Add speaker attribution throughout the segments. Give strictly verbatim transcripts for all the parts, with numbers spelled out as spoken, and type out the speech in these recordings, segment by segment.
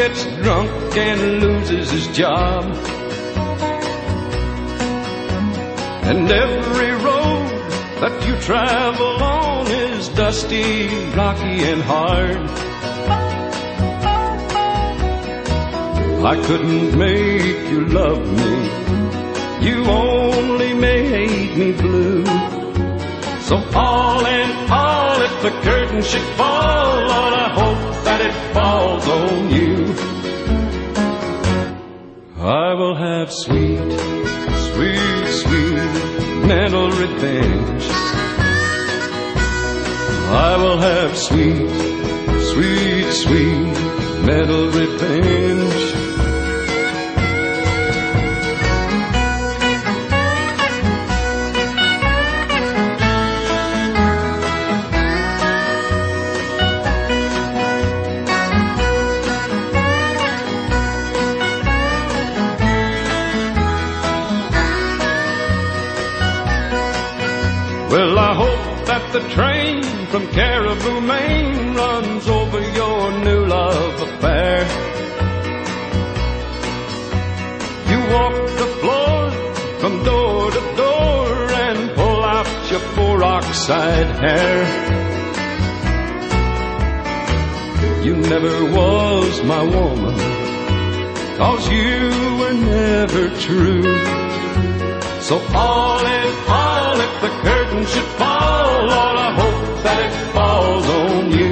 Speaker 1: gets drunk and loses his job. And every road that you travel on is dusty, rocky, and hard. I couldn't make you love me, you only made me blue. So all in all, if the curtain should fall, Lord, I hope that it falls on you. I will have sweet, sweet, sweet mental revenge. I will have sweet, sweet, sweet mental revenge. Well, I hope that the train from Caribou, Maine runs over your new love affair. You walk the floor from door to door and pull out your peroxide hair. You never was my woman, 'cause you were never true. So all in all, if the curtain should fall, Lord, I hope that it falls on you.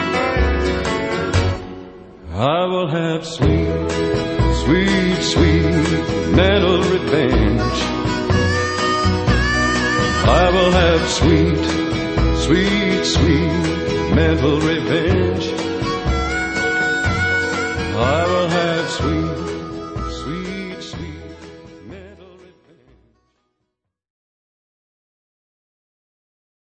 Speaker 1: I will have sweet, sweet, sweet mental revenge. I will have sweet, sweet, sweet mental revenge. I will have sweet